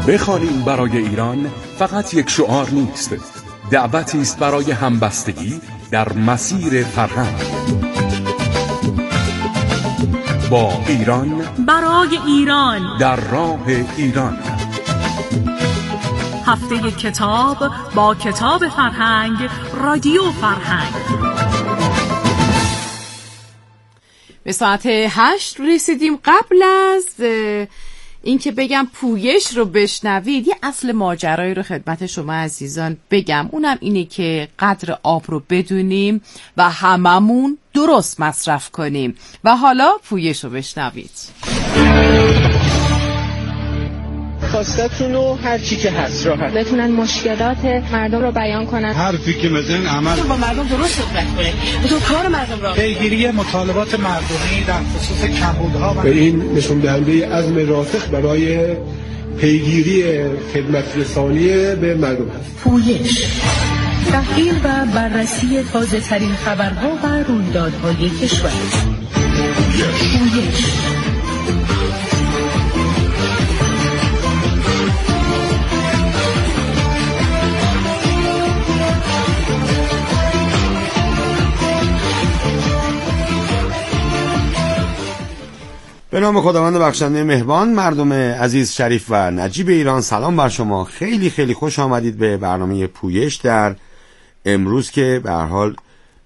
بخوانیم برای ایران فقط یک شعار نیست، دعوتی است برای همبستگی در مسیر فرهنگ. با ایران، برای ایران، در راه ایران. هفته کتاب با کتاب فرهنگ، رادیو فرهنگ. به ساعت 8 رسیدیم. قبل از اینکه بگم پویش رو بشنوید، یه اصل ماجرایی رو خدمت شما عزیزان بگم. اونم اینه که قدر آب رو بدونیم و هممون درست مصرف کنیم. و حالا پویش رو بشنوید. خواستتون رو هر چی که هست راحت بتونن مشکلات مردم رو بیان کنن، حرفی که مثلا عمل با مردم درست صحبت کنه، تو کار مردم را پیگیری مطالبات مردمی در خصوص کمبودها و این نشون دهنده عزم راسخ برای پیگیری خدمت رسانی به مردم هست. پویش، تحلیل و بررسی تازه‌ترین خبرها و رویدادهای کشور. پویش. به نام خداوند بخشنده مهربان. مردم عزیز، شریف و نجیب ایران، سلام بر شما. خیلی خیلی خوش آمدید به برنامه پویش در امروز که به هر حال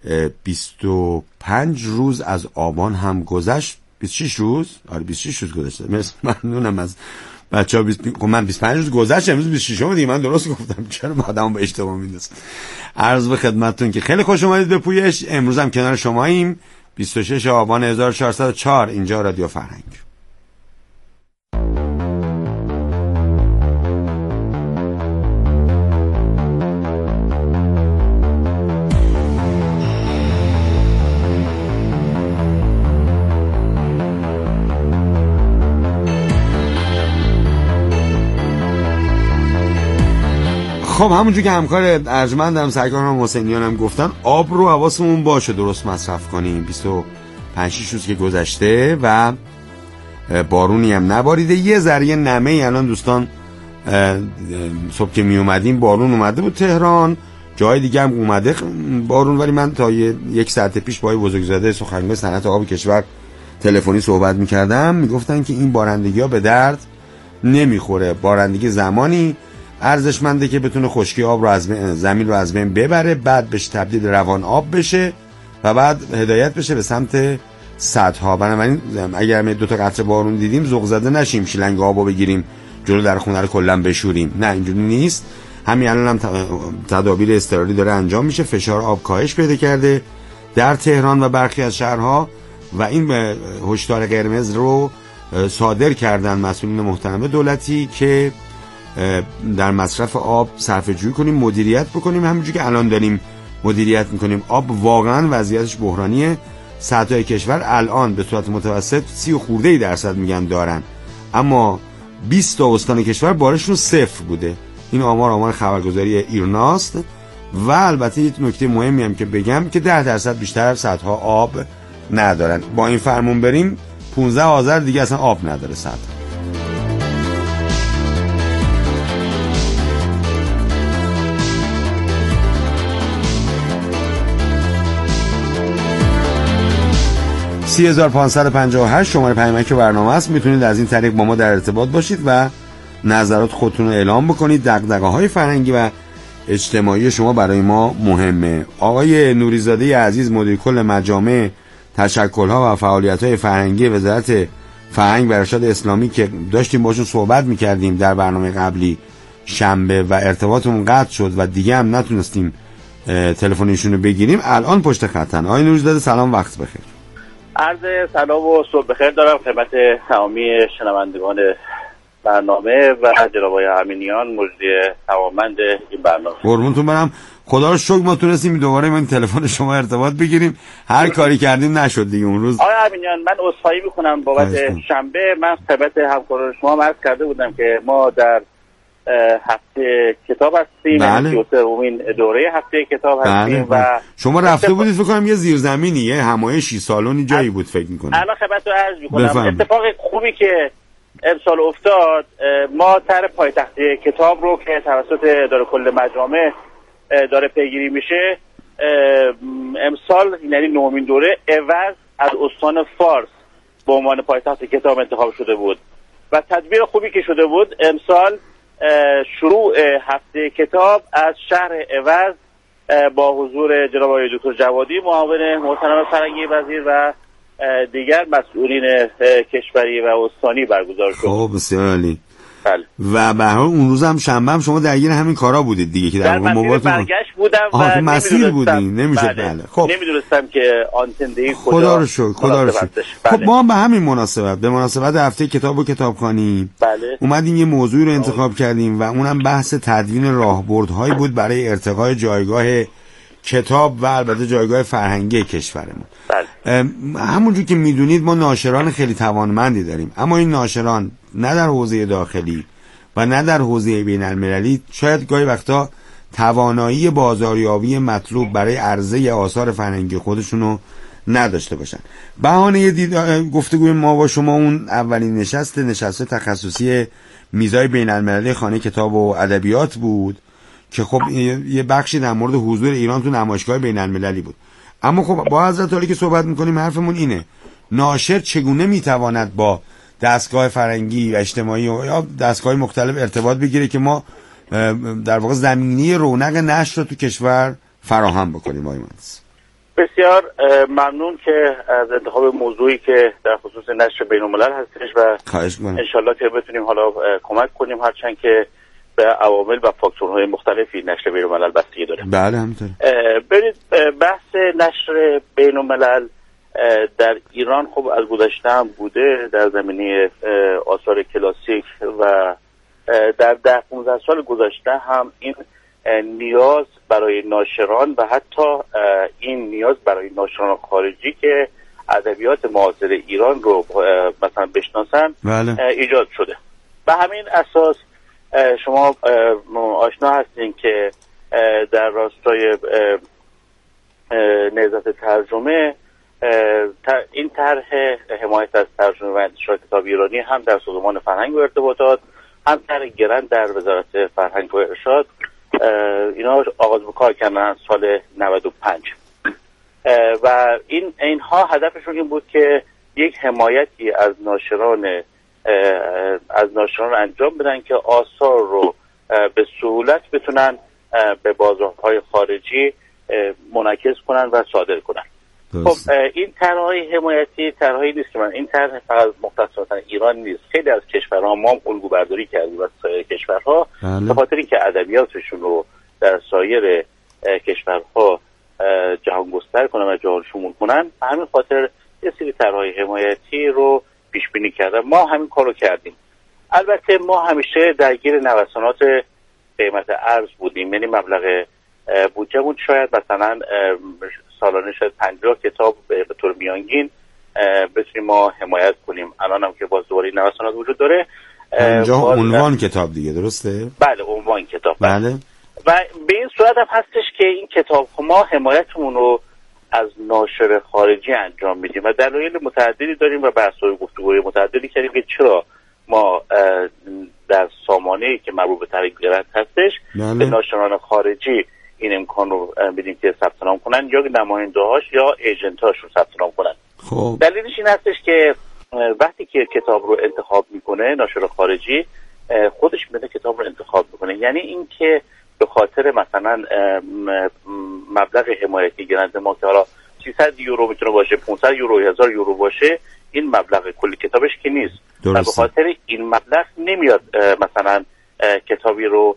25 روز از آبان هم گذشت. 26 روز؟ آره 26 روز گذشته. ممنونم از بچه‌ها. من 25 روز گذشت، امروز 26 دیگه. من درست گفتم؟ چرا آدمو به اشتباه میندازم؟ عرض به خدمتتون که خیلی خوش اومدید به پویش. امروز هم کنار شماییم. 26 آبان 1404 اینجا رادیو فرهنگ. خب همونجور که همکار ارجمندم سرکارم حسینیان هم گفتن، آب رو حواسمون باشه درست مصرف کنیم. 25 روز که گذشته و بارونی هم نباریده. یه ذره نمه الان دوستان صبح که می اومدیم بارون اومده بود تهران، جای دیگه هم اومده بارون، ولی من تا یک ساعت پیش با بزرگزاده سخنگوی صنعت آب کشور تلفنی صحبت می‌کردم. میگفتن که این بارندگی‌ها به درد نمیخوره. بارندگی زمانی ارزشمنده که بتونه خشکی آب رو از زمین رو از بین ببره، بعد بهش تبدیل روان آب بشه و بعد هدایت بشه به سمت سدها. بنابراین اگر ما 2 تا قطره بارون دیدیم ذوق زده نشیم، شیلنگ آبو بگیریم جلو در خونه رو کلا بشوریم. نه، اینجوری نیست. همین الان هم تدابیر اضطراری داره انجام میشه. فشار آب کاهش پیدا کرده در تهران و برخی از شهرها و این هشدار قرمز رو صادر کردن مسئولین محترم دولتی که در مصرف آب صرفه‌جویی کنیم، مدیریت بکنیم، همونجوری که الان داریم مدیریت میکنیم. آب واقعا وضعیتش بحرانیه. سطح کشور الان به صورت متوسط 30% میگن دارن، اما 20 تا استان کشور بارشون 0 بوده. این آمار خبرگزاری ایرناست. و البته یه نکته مهمی هم که بگم که 10% بیشتر سطح آب ندارن. با این فرمون بریم 15 آذر دیگه اصلا آب نداره سطح. (30,558) شماره پیامک برنامه است. میتونید از این طریق با ما در ارتباط باشید و نظرات خودتون رو اعلام بکنید. دغدغه‌های فرهنگی و اجتماعی شما برای ما مهمه. آقای نوریزاده عزیز، مدیر کل مجامع، تشکل‌ها و فعالیت‌های فرهنگی وزارت فرهنگ و ارشاد اسلامی که داشتیم باشون صحبت می‌کردیم در برنامه قبلی شنبه و ارتباطمون قطع شد و دیگه هم نتونستیم تلفنشون رو بگیریم، الان پشت خطن. آقای نوریزاده سلام، وقت بخیر. عرض سلام و صبح بخیر دارم خدمت تمامی شنوندگان برنامه و جناب آقای امینیان، مجری توانمند این برنامه. قربونتون برم. خدا رو شکر ما تونستیم دوباره من تلفن شما ارتباط بگیریم. هر کاری کردیم نشد دیگه اون روز. آقای امینیان، من عذرخواهی میکنم بابت شنبه. من خدمت همکاران شما عرض کرده بودم که ما در هفته کتاب هستیم. بله. 33مین دوره هفته کتاب هستیم. بله. و شما رفته بودید فکر کنم یه زیرزمینی، یه همایشی سالونی جایی بود فکر میکنم. الان خدمتتون عرض میکنم اتفاق خوبی که امسال افتاد، ما طرح پایتختی کتاب رو که توسط اداره کل مجامع داره پیگیری میشه، امسال یعنی 9مین دوره عوض از استان فارس به عنوان پایتخت کتاب انتخاب شده بود و تدبیر خوبی که شده بود. امسال شروع هفته کتاب از شهر عوض با حضور جناب آقای دکتر جوادی معاون محترم فرهنگی وزیر و دیگر مسئولین کشوری و استانی برگزار شد. خب بسیار عالی. بله. و به هر حال اون روز هم شنبه هم شما درگیر همین کارا بودید دیگه که در مسیر برگشت بودم و مسیر بودین نمیشه. بله. خب نمیدونستم که آنتندهی خدا رو شکر. خب ما هم به همین مناسبت به مناسبت هفته کتاب و کتابخوانی اومدیم یه موضوعی رو انتخاب کردیم و اونم بحث تدوین راهبردهایی بود برای ارتقای جایگاه کتاب و البته جایگاه فرهنگی کشورمون. همونجور که میدونید ما ناشران خیلی توانمندی داریم، اما این ناشران نه در حوزه داخلی و نه در حوزه بین المللی شاید گاهی وقتا توانایی بازاریابی مطلوب برای عرضه آثار فرهنگی خودشونو نداشته باشن. بهانه گفتگوی ما با شما اون اولین نشست تخصصی میزای بین المللی خانه کتاب و ادبیات بود که خب یه بخشی در مورد حضور ایران تو نمایشگاه بین المللی بود. اما خب با حضرت عالی که صحبت میکنیم حرفمون اینه ناشر چگونه میتواند با دستگاه فرهنگی و اجتماعی یا دستگاه مختلف ارتباط بگیره که ما در واقع زمینه رونق نشر رو تو کشور فراهم بکنیم. آقای مهندس بسیار ممنون که از انتخاب موضوعی که در خصوص نشر بین الملل هستش و انشالله که بتونیم حالا کمک کنیم، هرچند که به عوامل و فاکتورهای مختلفی نشر بین الملل بستگی داره. بله همینطوره. برید بحث نشر بین الملل در ایران خب از گذشته هم بوده در زمینه آثار کلاسیک و در 10-15 سال گذشته هم این نیاز برای ناشران و حتی این نیاز برای ناشران خارجی که ادبیات معاصر ایران رو مثلا بشناسن ایجاد شده. به همین اساس شما آشنا هستین که در راستای نهضت ترجمه این طرح حمایت از ترجمه و انتشار کتاب ایرانی هم در سازمان فرهنگ و ارتباطات، هم طرح گرند در وزارت فرهنگ و ارشاد اینا آغاز به کار کردن سال 95 و اینها هدفشون این بود که یک حمایتی از ناشران انجام بدن که آثار رو به سهولت بتونن به بازارهای خارجی منعکس کنن و صادر کنن. خب این طرحهای حمایتی طرحی نیست که این طرح فقط مختص ایران نیست، خیلی از کشورها ما هم الگو برداری کردیم از سایر کشورها به خاطر اینکه ادبیاتشون رو در سایر کشورها جهان گستر کنن و جهان شمول کنن. همین خاطر یه سری طرحهای حمایتی رو پیش بینی کردن. ما همین کارو کردیم. البته ما همیشه درگیر نوسانات قیمت ارز بودیم، یعنی مبلغ بودجه‌مون شاید مثلا سالانه شاید 50 کتاب به طور میانگین بتونیم ما حمایت کنیم. الان هم که باز دوباره نوسانات وجود داره. 50 عنوان کتاب دیگه درسته؟ بله عنوان کتاب. بله. و به این صورت هم هستش که این کتاب ما حمایتمون رو از ناشر خارجی انجام میدیم و دلایل متعددی داریم و بحث‌های گفتگوهای متعددی کردیم که چرا ما در سامانه‌ای که مربوط به طرح گرند هستش به ناشران خارجی این امکان رو بدیم که ثبت نام کنن یا نماینده‌هاش یا ایجنت‌هاش رو ثبت نام کنن. خب دلیلش این هستش که وقتی که کتاب رو انتخاب میکنه ناشر خارجی خودش میره کتاب رو انتخاب میکنه، یعنی این که به خاطر مثلا مبلغ حمایتی گرند ما که حالا 300 یورو میتونه باشه، 500 یورو، 1000 یورو باشه، این مبلغ کلی کتابش که نیست. و به خاطر این مبلغ نمیاد مثلا کتابی رو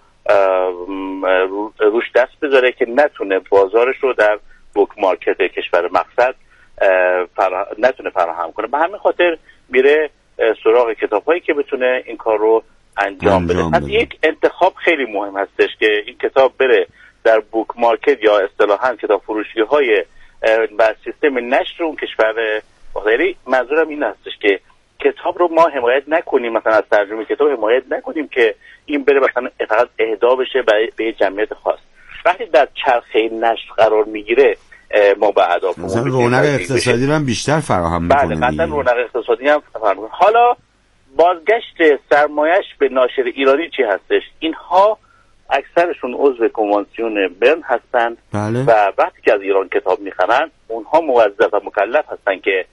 روش دست بذاره که نتونه بازارش رو در بوک مارکت کشور مقصد نتونه فراهم کنه. به همین خاطر میره سراغ کتاب‌هایی که بتونه این کار رو انجام بده. پس یک انتخاب خیلی مهم هستش که این کتاب بره در بوک مارکت یا اصطلاحاً کتاب فروشی‌های و سیستم نشر اون کشور. یعنی منظورم این هستش که کتاب رو ما حمایت نکنیم، مثلا از ترجمه کتاب حمایت نکنیم که این بره مثلا فقط اهدا بشه به جمعیت خاص. وقتی در چرخه نشر قرار میگیره ما به اهداف مثلا رونق اقتصادی رو هم بیشتر فراهم میکنه. بله مثلا رونق اقتصادی هم فراهم. حالا بازگشت سرمایش به ناشر ایرانی چی هستش؟ اینها اکثرشون عضو کنوانسیون برن هستند. بله. و وقتی که از ایران کتاب میخرن اونها موظف و مکلف هستن که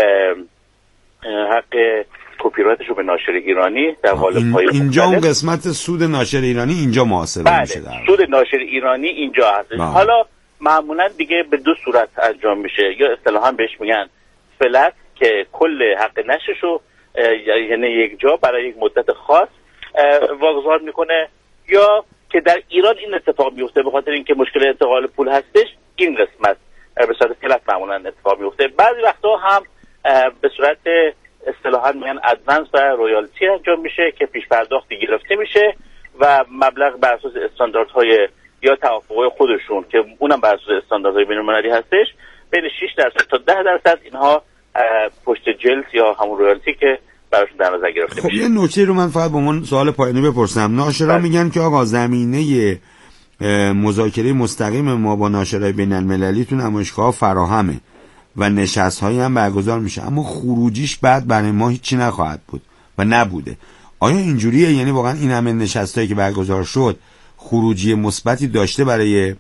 حق کپی رایتش رو به ناشر ایرانی در قالب‌های اینجا اون قسمت سود ناشر ایرانی اینجا محاسبه میشه. سود ناشر ایرانی اینجا هست. حالا معمولا دیگه به دو صورت انجام میشه، یا اصطلاحا بهش میگن فلت که کل حق نشرشو یعنی یک جا برای یک مدت خاص واگذار میکنه، یا که در ایران این اتفاق میفته به خاطر اینکه مشکل انتقال پول هستش، این قسمت به صورت فلت معمولا اتفاق میفته. بعضی وقتا هم به صورت اصطلاحا میگن ادوانس و رویالتی انجام میشه که پیش پرداختی گرفته میشه و مبلغ بر اساس استانداردهای یا توافقهای خودشون که اونم بر اساس استانداردهای بین‌المللی هستش بین 6% تا 10% اینها پشت جلد یا همون رویالتی که براشون در نظر گرفته میشه. خب یه نکته رو من فقط با من سوال پایانی بپرسم. ناشرا میگن که آقا زمینه مذاکره مستقیم ما با ناشرای بین‌المللی تو نمایشگاه فراهمه و نشست‌هایی هم برگزار میشه، اما خروجیش بعد برای ما هیچی نخواهد بود و نبوده. آیا اینجوریه؟ یعنی واقعا این همه نشستایی که برگزار شد خروجی مثبتی داشته برای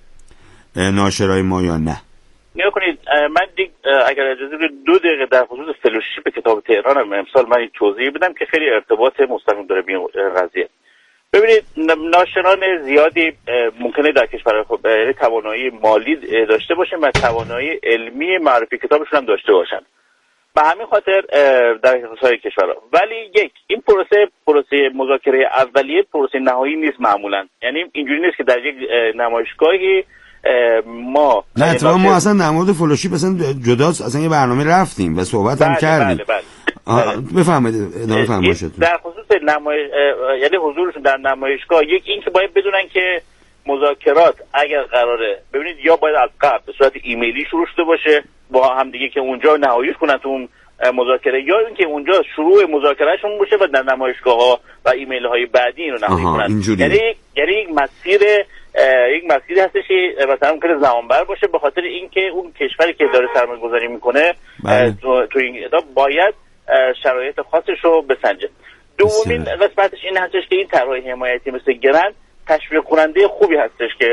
ناشرای ما یا نه؟ نگاه کنید، من اگر اجازه بدید 2 دقیقه در خصوص فلوشیپ کتاب تهران امسال من توضیح بدم که خیلی ارتباط مستقیم داره به این قضیه. ببینید ناشران زیادی ممکنه در کشور خود توانایی مالی داشته باشن و توانایی علمی معرفی کتابشون هم داشته باشن. به همین خاطر در سایر کشورها، ولی این پروسه مذاکره اولیه پروسه نهایی نیست معمولا. یعنی اینجوری نیست که در یک نمایشگاهی ما نه اتفاقا ما اصلا در مورد فلوشیپ اصلا جداست، اصلا یه برنامه رفتیم و صحبت هم کردیم. بفهمید ادامه فرمایشتون. در خصوص یعنی حضورشون در نمایشگاه، این که باید بدونن که مذاکرات اگر قراره ببینید یا باید از قبل به صورت ایمیلی شروع شده باشه با هم دیگه که اونجا نهاییش کنن تو اون مذاکره، یا اینکه اونجا شروع مذاکرهشون باشه و در نمایشگاه‌ها و ایمیل های بعدی اینو نهایی کنن. یعنی یک مسیری هستش که مثلا ممکنه زمانبر باشه به خاطر اینکه اون کشوری که داره سرمایه‌گذاری میکنه تو این باید شرایط خاصش رو بسنجه. دومین قسمتش این هستش که این طرح حمایتی مثل گرند تشویق کننده خوبی هستش که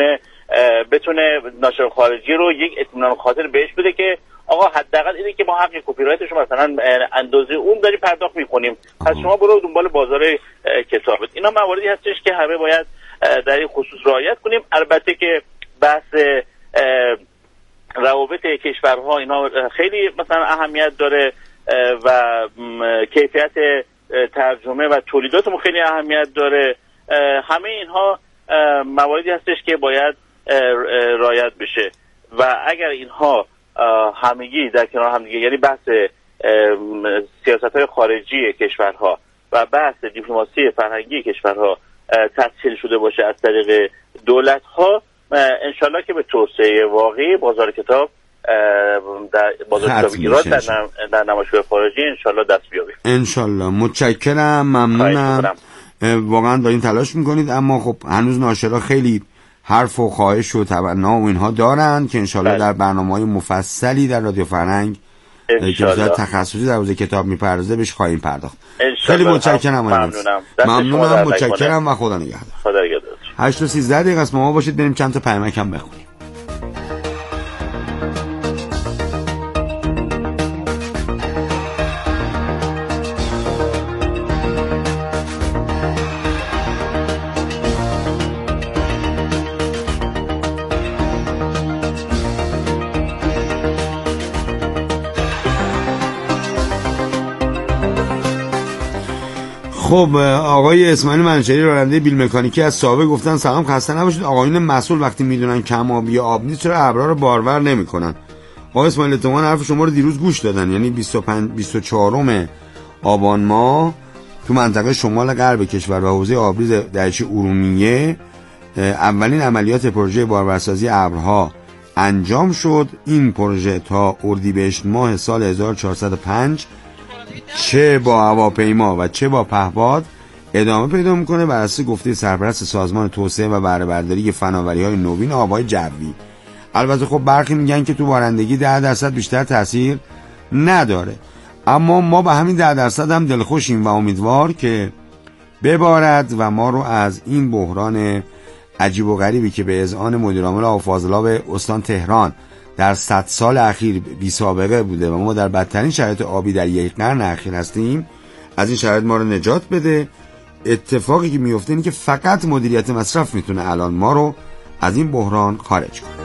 بتونه ناشر خارجی رو یک اطمینان خاطر بهش بده که آقا حداقل اینه که ما حق کپی رایتش رو مثلا اندازه اون داریم پرداخت میکنیم، پس شما برو دنبال بازار کتابت. اینا مواردی هستش که همه باید در این خصوص رعایت کنیم. البته که بحث روابط کشورها اینا خیلی مثلا اهمیت داره و کیفیت ترجمه و تولیداتمون خیلی اهمیت داره. همه اینها مواردی هستش که باید رعایت بشه و اگر اینها همگی در کنار همدیگه، یعنی بحث سیاست‌های خارجی کشورها و بحث دیپلماسی فرهنگی کشورها تسهیل شده باشه از طریق دولت‌ها، انشالله که به توسعه واقعی بازار کتاب در بازار کتاب ایران در نمایشگاه خارجی انشالله دست بیابیم. انشالله. متشکرم، ممنونم. واقعا دارین تلاش میکنید، اما خب هنوز ناشرا خیلی حرف و خواهش و تمنا و اینها دارن که انشالله در برنامه‌های مفصلی در رادیو فرهنگ که وزارت تخصصی در حوزه کتاب میپردازه بهش خواهیم پرداخت. خیلی متشکرم. ممنونم. متشکرم و خدا نگهدار. خدا نگهدار. 8:13 دقیقه است. ما باشید بریم چند تا پیامک هم بخونیم. خب آقای اسماعیل منشری راننده بیل مکانیکی از ساوه گفتن سلام، خسته نباشید. آقایون مسئول وقتی میدونن کم آبی یا آب نیست چرا ابرا رو بارور نمیکنن؟ آقای اسماعیل اتفاقا حرف شما رو دیروز گوش دادن، یعنی 24 آبان ماه تو منطقه شمال غرب کشور و حوزه آبریز دریاچه ارومیه اولین عملیات پروژه بارورسازی ابرها انجام شد. این پروژه تا اردیبهشت ماه سال 1405 چه با هواپیما و چه با پهپاد ادامه پیدا میکنه بر اساس گفته سرپرست سازمان توسعه و بهره برداری فناوری‌های نوین آبهای جوی. البته خب برخی میگن که تو بارندگی 10% بیشتر تاثیر نداره، اما ما به همین 10% هم دلخوشیم و امیدوار که ببارد و ما رو از این بحران عجیب و غریبی که به اذعان مدیرعامل آب فاضلاب استان تهران در 100 سال اخیر بی سابقه بوده و ما در بدترین شرایط آبی در یک قرن اخیر هستیم، از این شرایط ما رو نجات بده. اتفاقی که میفته اینه که فقط مدیریت مصرف میتونه الان ما رو از این بحران خارج کنه.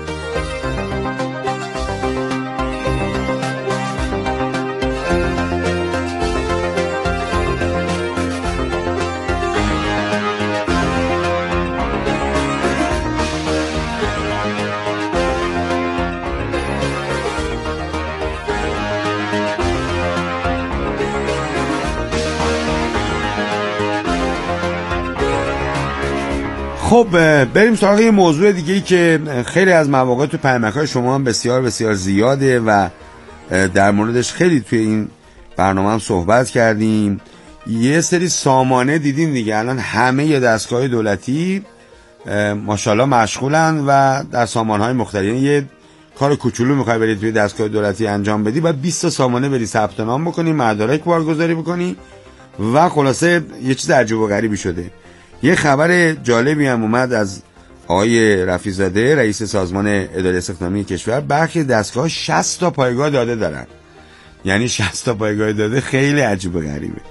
خب بریم سراغ یه موضوع دیگه ای که خیلی از مواقع تو پیامک‌های شما هم بسیار بسیار زیاده و در موردش خیلی توی این برنامه هم صحبت کردیم. یه سری سامانه دیدیم دیگه، الان همه دستگاه دولتی ماشاءالله مشغولن و در سامانه‌های مختلف. یعنی یه کار کوچولو می‌خوای بری توی دستگاه دولتی انجام بدی، بعد 20 تا سامانه بری ثبت نام بکنی، مدارک بارگذاری بکنی و خلاصه یه چیز عجیب و غریبی شده. یه خبر جالبی هم اومد از آقای رفیع‌زاده رئیس سازمان اداره استخدامی کشور. برخی دستگاه 60 تا پایگاه داده دارن. یعنی 60 تا پایگاه داده خیلی عجیب و غریبه.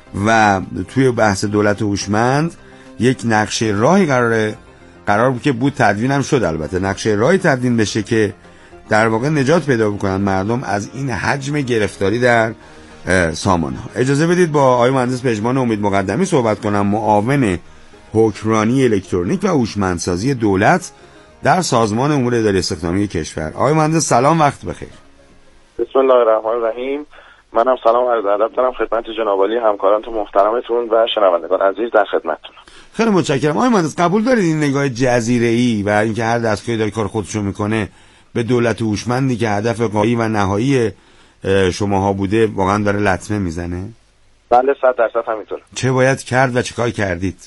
و توی بحث دولت هوشمند یک نقشه راهی قرار بود که بود تدوین هم شد. البته نقشه راهی تدوین بشه که در واقع نجات پیدا بکنن مردم از این حجم گرفتاری در سامان‌ها. اجازه بدید با آقای مهندس پژمان امید مقدمی صحبت کنم، معاون حکمرانی الکترونیک و هوشمندسازی دولت در سازمان امور اداری استخدامی کشور. آقای مهندس سلام، وقت بخیر. بسم الله الرحمن الرحیم. منم سلام و عرض ادب دارم خدمت جناب عالی همکارانتون محترمتون و شنوندگان عزیز در خدمتتون. خیلی متشکرم. آقای مهندس قبول دارید این نگاه جزیره‌ای و اینکه هر دستگاهی داره کار خودشو میکنه به دولت هوشمندی که هدف قایی و نهایی شماها بوده واقعا داره لطمه میزنه؟ بله 100% همینطوره. چه باید کرد و چه کار کردید؟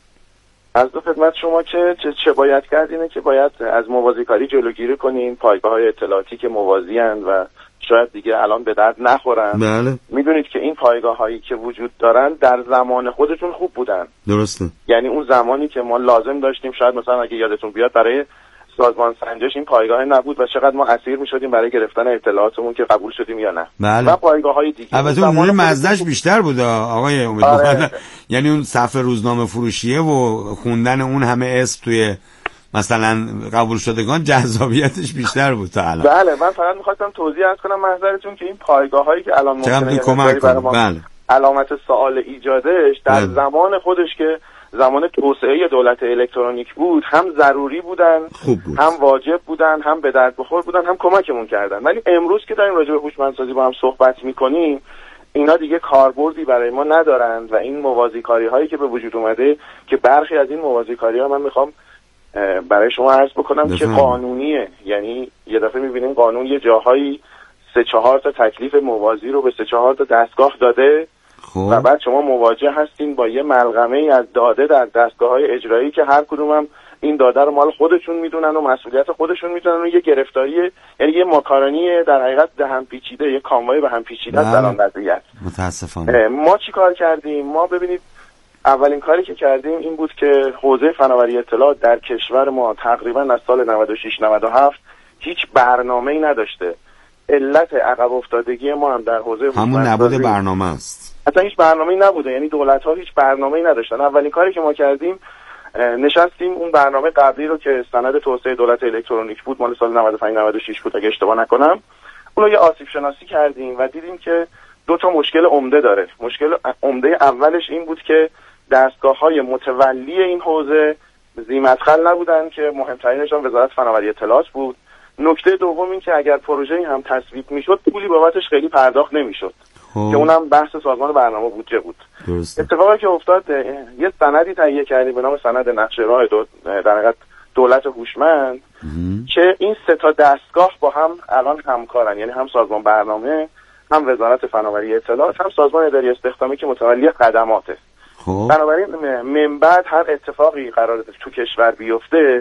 از دو خدمت شما که چه باید کرد اینه که باید از موازیکاری جلوگیری کنین. پایگاه‌های اطلاعاتی که موازی‌اند و شاید دیگه الان به درد نخورن. بله. میدونید که این پایگاه‌هایی که وجود دارن در زمان خودشون خوب بودن. درسته. یعنی اون زمانی که ما لازم داشتیم، شاید مثلا اگه یادتون بیاد برای سازمان سنجش این پایگاه نبود و چقدر ما اسیر می‌شدیم برای گرفتن اطلاعاتمون که قبول شدیم یا نه. بله. و پایگاه‌های دیگه البته اون مزدش بیشتر بود آقای امید. آره. یعنی اون صفحه روزنامه فروشیه و خوندن اون همه اسم توی مثلا قبول شدگان جذابیتش بیشتر بود تا الان. بله، من فقط می‌خواستم توضیح عرض کنم محضرتون که این پایگاه‌هایی که الان ممکنه کمک کنه بله. علامت سوال ایجادش در زمان خودش که زمان توسعه دولت الکترونیک بود هم ضروری بودن، بود. هم واجب بودن، هم به درد بخور بودن، هم کمکمون کردن. ولی امروز که داریم راجع به هوشمندسازی با هم صحبت میکنیم اینا دیگه کاربردی برای ما ندارن و این موازیکاری هایی که به وجود اومده که برخی از این موازیکاری ها من میخوام برای شما عرض بکنم که قانونیه. یعنی یه دفعه میبینیم قانون یه جاهایی 3-4 تا تکلیف موازی رو به 3-4 تا دستگاه داده و بعد شما مواجه هستین با یه ملغمه ای از داده در دستگاه‌های اجرایی که هر کدوم هم این داده رو مال خودشون میدونن و مسئولیت خودشون میدونن و یه گرفتاری، یعنی یه ماکارونی در حقیقت به هم پیچیده، یه کاموای به هم پیچیده در آن وضعیت. متاسفانه ما چی کار کردیم؟ ما ببینید اولین کاری که کردیم این بود که حوزه فناوری اطلاعات در کشور ما تقریبا از سال 96-97 هیچ برنامه‌ای نداشته. علت عقب افتادگی ما هم در حوزه همون نبود برنامه است. اصلا هیچ برنامه‌ای نبوده، یعنی دولت‌ها هیچ برنامه‌ای نداشتن. اولین کاری که ما کردیم نشستیم اون برنامه قبلی رو که سند توسعه دولت الکترونیک بود، مال سال 95-96 بود اگه اشتباه نکنم، اون رو یه آسیب شناسی کردیم و دیدیم که دو تا مشکل عمده داره. مشکل عمده اولش این بود که دستگاه‌های متولی این حوزه ذی‌مدخل نبودن که مهمترینشون وزارت فناوری اطلاعات بود. نکته دوم این که اگر پروژه‌ای هم تصویب میشد پولی بابتش خیلی پرداخت نمیشد که اونم بحث سازمان برنامه بودجه بود. اتفاقی که افتاد یه سندی تهیه کردیم به نام سند نقشه راه در حقیقت دولت هوشمند که این 3 تا دستگاه با هم الان همکارن، یعنی هم سازمان برنامه، هم وزارت فناوری اطلاعات، هم سازمان اداری استخدامی که متولی خدماته. بنابراین من بعد هر اتفاقی قرار تو کشور بیفته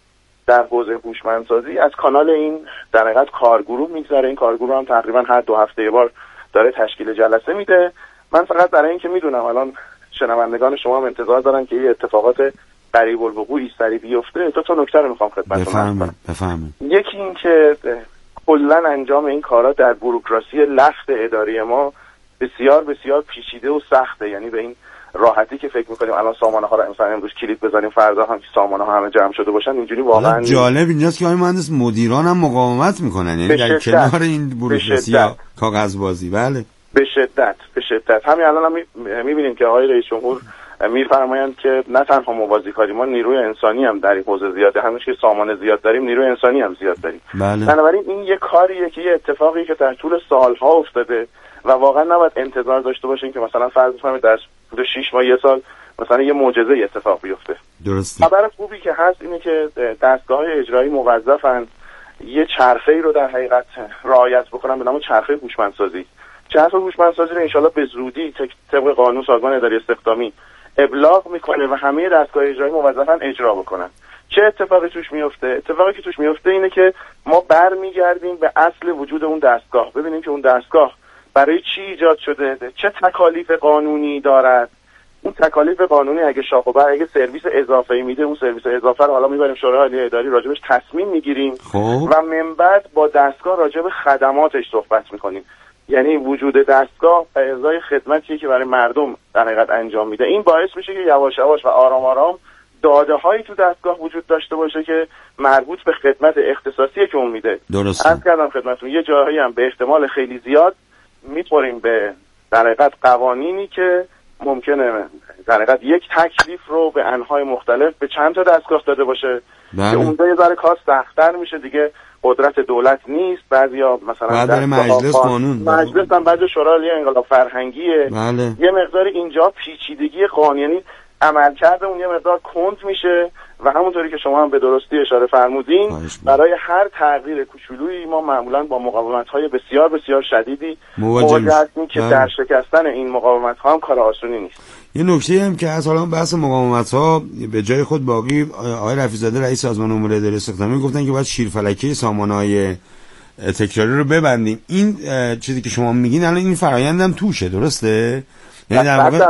در حوزه هوشمندسازی از کانال این در حقیقت کارگروه میگذره. این کارگروه هم تقریبا هر 2 هفته یه بار داره تشکیل جلسه میده. من فقط برای اینکه میدونم الان شنوندگان شما هم انتظار دارن که این اتفاقات قریب الوقوعی سری بیفته، تا نکته رو میخوام خدمتتون بفرمایید. یکی این که کلا انجام این کارا در بوروکراسی لخت اداری ما بسیار بسیار پیچیده و سخته. یعنی به این راحتی که فکر میکنیم الان سامانه ها رو مثلا امروز کلید بزنیم فردا هم که سامانه ها همه جمع شده باشن، اینجوری واقعا جالب اینجاست که آقای مهندس مدیران هم مقاومت میکنن، یعنی در کنار این بوروکراسی یا کاغذبازی. بله به شدت همین الان هم میبینیم که آقای رئیس جمهور میفرمایند که نه تنها موازی کاری، ما نیروی انسانی هم در این حوزه زیاده، همونش که سامانه زیاد داریم نیروی انسانی هم زیاد داریم. بنابراین این یه کاریه که یه اتفاقی که در طول سالها افتاده و واقعا نباید انتظار داشته باشیم که مثلا فرض کنیم در 6 ماه یه سال مثلا یه معجزه اتفاق بیفته. درسته. خبر خوبی که هست اینه که دستگاه‌های اجرایی موظفن یه چرخه‌ای رو در حقیقت رعایت بکنن به نام چرخه هوشمندسازی. چرخه هوشمندسازی رو ان شاءالله به زودی طبق قانون سازمان اداری استخدامی ابلاغ میکنه و همه دستگاه اجرایی موظفن اجرا بکنن. چه اتفاقی توش میفته؟ اتفاقی که توش میفته اینه که ما برمیگردیم به اصل وجود اون دستگاه، ببینیم که اون دستگاه برای چی ایجاد شده، چه تکالیف قانونی دارد. اون تکالیف قانونی اگه شاخ و برگ، اگه سرویس اضافه‌ای میده، اون سرویس اضافه رو حالا میبریم شورای عالی اداری راجبش تصمیم میگیریم و من بعد با دستگاه راجب خدماتش صحبت میکنیم. یعنی وجود دستگاه به ازای خدمتی که برای مردم در حقیقت انجام میده، این باعث میشه که یواش یواش و آرام آرام داده هایی تو دستگاه وجود داشته باشه که مربوط به خدمت اختصاصی که اون میده. درسته. عرض کردم خدمتتون یه جاهایی هم به احتمال خیلی زیاد میخوریم به در حقیقت قوانینی که ممکنه در حقیقت یک تکلیف رو به انواع مختلف به چند تا دستگاه داده باشه که اونجا یه ذره کار سخت‌تر میشه دیگه. قدرت دولت نیست، بعضیا مثلا مجلس قانون، مجلس هم بعضی شورای انقلاب فرهنگیه. یه مقدار اینجا پیچیدگی قانونی عملکرد اون یه مقدار کند میشه و همونطوری که شما هم به درستی اشاره فرمودین برای هر تغییر کوچولویی ما معمولا با مقاومت‌های بسیار بسیار شدیدی مواجه هستیم که در شکستن این مقاومت‌ها هم کار آسونی نیست. یه نکته هم که از حالا بحث مقاومت‌ها به جای خود باقی، آقای رفیع‌زاده رئیس سازمان امور اداری استخدامی گفتن که باید شیرفلکه سامانه‌های تکراری رو ببندیم. این چیزی که شما میگین الان این فرآیندم توشه، درسته؟ یعنی در واقع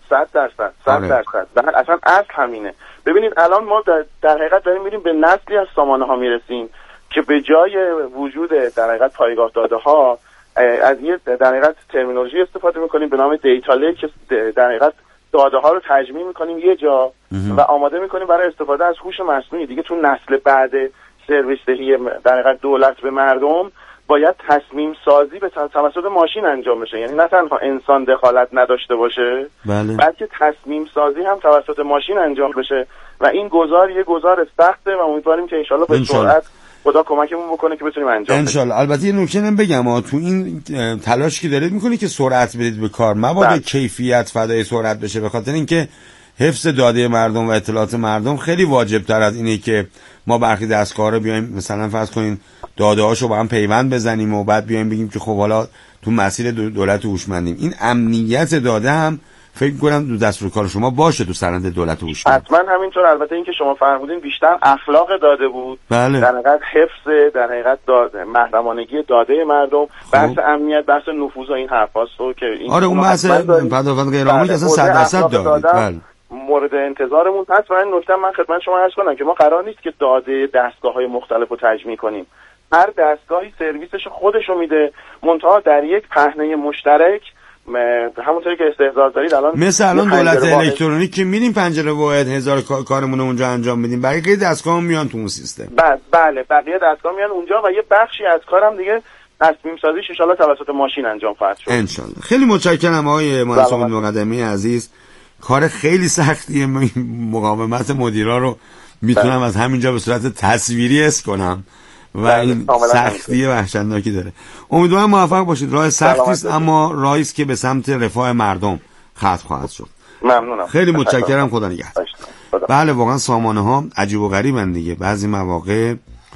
100% اصلا اصل همینه. ببینید الان ما در حقیقت داریم میریم به نسلی از سامانه ها میرسیم که به جای وجود در حقیقت پایگاه داده ها از یه در حقیقت ترمینولوژی استفاده میکنیم به نام دیتا لیک که در حقیقت داده ها رو تجمیع میکنیم یه جا و آماده میکنیم برای استفاده از هوش مصنوعی. دیگه تو نسل بعد سرویس دهی در حقیقت دولت به مردم باید تصمیم سازی به توسط ماشین انجام بشه، یعنی نه تنها انسان دخالت نداشته باشه بلکه تصمیم سازی هم توسط ماشین انجام بشه و این یه گذار سخته و امیدواریم که انشالله به سرعت خدا کمکمون بکنه که بتونیم انجام بدیم. انشالله. البته یه نکته هم بگم، تو این تلاش که دارید میکنید که سرعت بدید به کار، مبادا کیفیت فدای سرعت بشه، به خاطر اینکه حفظ داده مردم و اطلاعات مردم خیلی واجب تر از اینه که ما برخی دستگاه رو بیایم مثلا فرض کنین داده هاشو با هم پیوند بزنیم و بعد بیایم بگیم که خب حالا تو مسیر دولت هوشمندیم. این امنیت داده هم فکر کنم تو دستور کار شما باشه تو سند دولت هوشمند. حتما همینطور. البته این که شما فرمودین بیشتر اخلاق داده بود. بله. در حقیقت حفظ در حقیقت محرمانگی داده مردم، بحث امنیت، بحث نفوذ و این حرفاست که این آره اون بحث پدافند غیر عمومی اصلا 100% دارید. بله. مورد انتظارمون هست. و این نکته من خدمت شما عرض کنم که ما قرار نیست که داده دستگاه‌های مختلف رو تجمیع کنیم. هر دستگاهی سرویسش خودشو میده، منتها در یک پهنه مشترک، همونطوری که استحضار دارید مثل الان دولت الکترونیک که میریم پنجره واحد 1000 کارمون اونجا انجام میدیم، بقیه دستگاه میان تو اون سیستم. بله بقیه دستگاه میان اونجا و یه بخشی از کارم دیگه تصمیم سازیش ان شاءالله توسط ماشین انجام خواهد شد. ان شاءالله. خیلی متشکرم آقای مهندس امید مقدمی عزیز. کار خیلی سختیه، مقاومت مدیرا رو میتونم از همینجا به صورت تصویری حس کنم و این سختی وحشتناکی داره. امیدوارم موفق باشید. راه سختی است اما راهی است که به سمت رفاه مردم ختم خواهد شد. ممنونم. خیلی متشکرم. خدا نگهدار. بله واقعا سامانه ها عجیب و غریبن دیگه. بعضی مواقع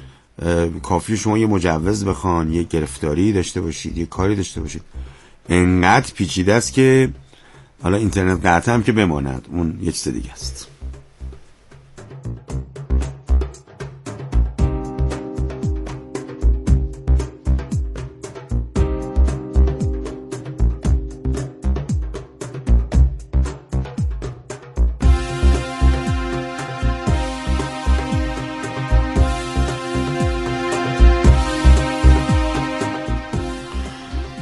کافی شما یه مجوز بخوان، یه گرفتاری داشته باشید، یه کاری داشته باشید، انقدر پیچیده است که حالا اینترنت قطع هم که بماند اون یه چیز دیگه است.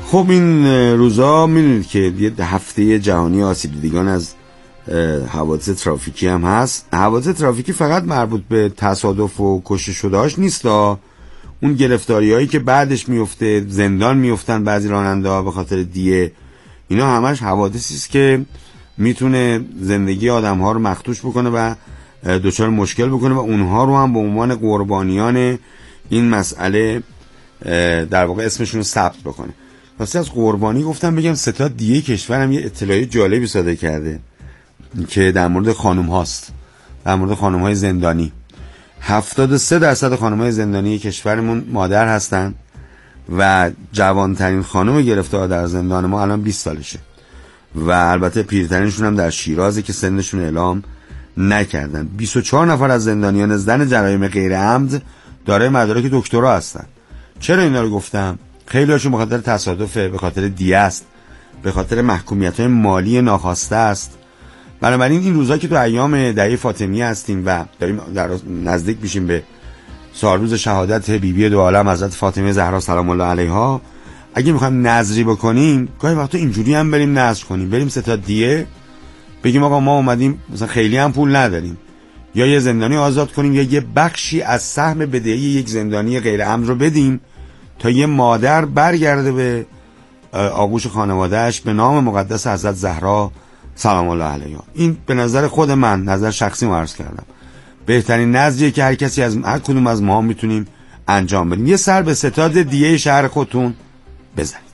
خب این روزا می‌دونید که یه هفته جهانی آسیب دیدگان از حوادث ترافیکی هم هست. حوادث ترافیکی فقط مربوط به تصادف و کشته شده‌هاش نیست، اون گرفتاری‌هایی که بعدش میفته، زندان میفتن بعضی راننده‌ها به خاطر دیه، اینا همش حوادثی است که میتونه زندگی آدم‌ها رو مخدوش بکنه و دچار مشکل بکنه و اونها رو هم به عنوان قربانیان این مسئله در واقع اسمشون رو ثبت بکنه. واسه از قربانی گفتم بگم ستاد دیه کشورم یه اطلاعی جالبی صادر کرده که در مورد خانم هاست، در مورد خانم های زندانی. 73% خانم های زندانی کشورمون مادر هستن و جوانترین خانم گرفتار در زندان ما الان 20 سالشه و البته پیرترینشون هم در شیرازه که سنشون اعلام نکردن. 24 نفر از زندانیان زن جرایم غیر عمد دارای مدارک دکترا هستن. چرا اینا رو گفتم؟ خیلی هاشون به خاطر تصادفه، به خاطر دیه است، به خاطر محکومیت‌های مالی ناخواسته است. بنابراین این روزا که تو ایام دهه فاطمیه هستیم و داریم نزدیک میشیم به سالروز شهادت بیبی دو عالم حضرت فاطمه زهرا سلام الله علیها، اگه میخوایم نذری بکنیم گاهی وقتا اینجوری هم بریم نذر کنیم، بریم ستاد دیه بگیم آقا ما اومدیم مثلا خیلی هم پول نداریم، یا یه زندانی آزاد کنیم یا یه بخشی از سهم بدهی یک زندانی غیر عمد رو بدیم تا یه مادر برگرده به آغوش خانوادهش به نام مقدس حضرت زهرا سلام الله علیها. این به نظر خود من، نظر شخصی ما عرض کردم، بهترین نذریه که هر کسی از هر کدوم از ما میتونیم انجام بدیم. یه سر به ستاد دیه شهر خودتون بزنید.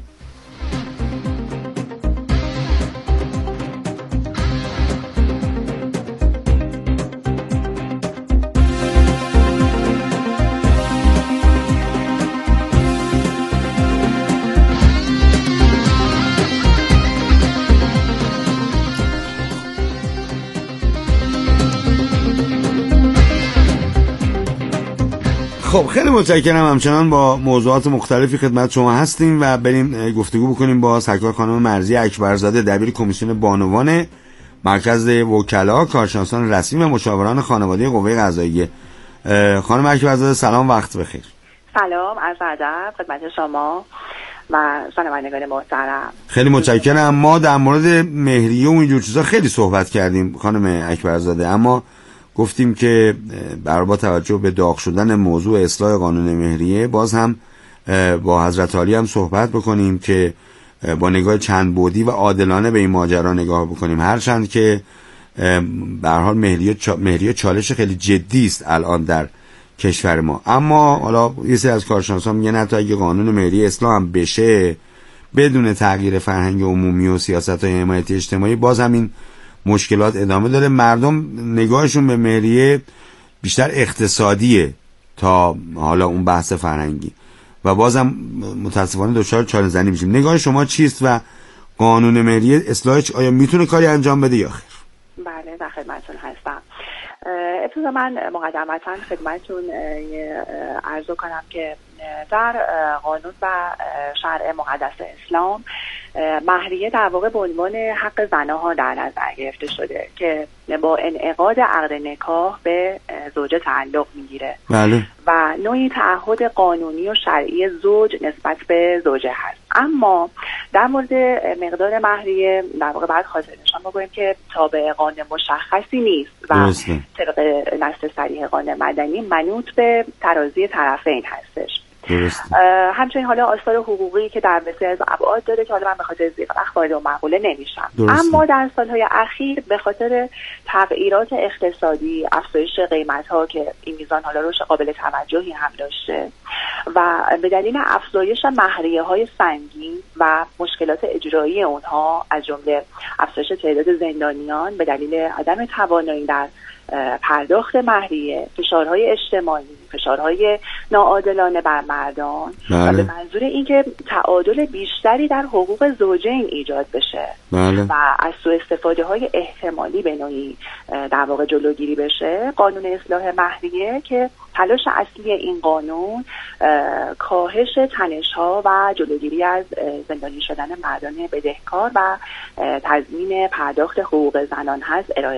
خب خیلی متشکرم. همچنان با موضوعات مختلفی خدمت شما هستیم و بریم گفتگو بکنیم با سرکار خانم مرضیه اکبرزاده، دبیر کمیسیون بانوان مرکز وکلا، کارشناسان رسمی و مشاوران خانواده قوه قضاییه. خانم اکبرزاده سلام، وقت بخیر. سلام، عرض ادب خدمت شما و شنوندگان محترم. خیلی متشکرم. ما در مورد مهریه و اینجور چیزا خیلی صحبت کردیم خانم اکبرزاده، اما گفتیم که با توجه به داغ شدن موضوع اصلاح قانون مهریه باز هم با حضرت عالی هم صحبت بکنیم که با نگاه چند بعدی و عادلانه به این ماجرا نگاه بکنیم، هرچند که به هر حال مهریه چالش خیلی جدی است الان در کشور ما. اما حالا یه سری از کارشناسان میگن حتی اگه قانون مهریه اصلاح هم بشه بدون تغییر فرهنگ عمومی و سیاست‌های حمایتی اجتماعی باز هم این مشکلات ادامه داره. مردم نگاهشون به مهریه بیشتر اقتصادیه تا حالا اون بحث فرهنگی و بازم متاسفانه دچار چاره زنی میشیم. نگاه شما چیست و قانون مهریه اصلاحش آیا میتونه کاری انجام بده یا خیر؟ بله، در خدمتتون هستم. ابتدا من مقدمتا خدمتتون عرض کنم که در قانون و شرع مقدس اسلام مهریه در واقع به عنوان حق زنها در نظر گرفته شده که با انعقاد عقد نکاح به زوجه تعلق میگیره. بله. و نوعی تعهد قانونی و شرعی زوج نسبت به زوجه هست. اما در مورد مقدار مهریه در واقع باید خاطر نشان بگوییم که تابع قانون مشخصی نیست و طبق نص صریح قانون مدنی منوط به ترازی طرفین هستش. همچنین حالا آثار حقوقی که در بسیاری از ابعاد داره که حالا من به خاطر زیغ وقت وارد اون مقوله نمیشم. اما در سالهای اخیر به خاطر تغییرات اقتصادی، افزایش قیمت‌ها که این میزان حالا رشد قابل توجهی هم داشته و به دلیل افزایش مهریه‌های سنگین و مشکلات اجرایی اونها از جمله افزایش تعداد زندانیان به دلیل عدم توانایی در پرداخت مهریه، فشارهای اجتماعی، فشارهای ناعادلانه بر مردان و به منظور اینکه تعادل بیشتری در حقوق زوجین ایجاد بشه و از سوء استفاده های احتمالی به نوعی در واقع جلوگیری بشه، قانون اصلاح مهریه که تلاش اصلی این قانون کاهش تنش‌ها و جلوگیری از زندانی شدن مردان بدهکار و تضمین پرداخت حقوق زنان هست ارائه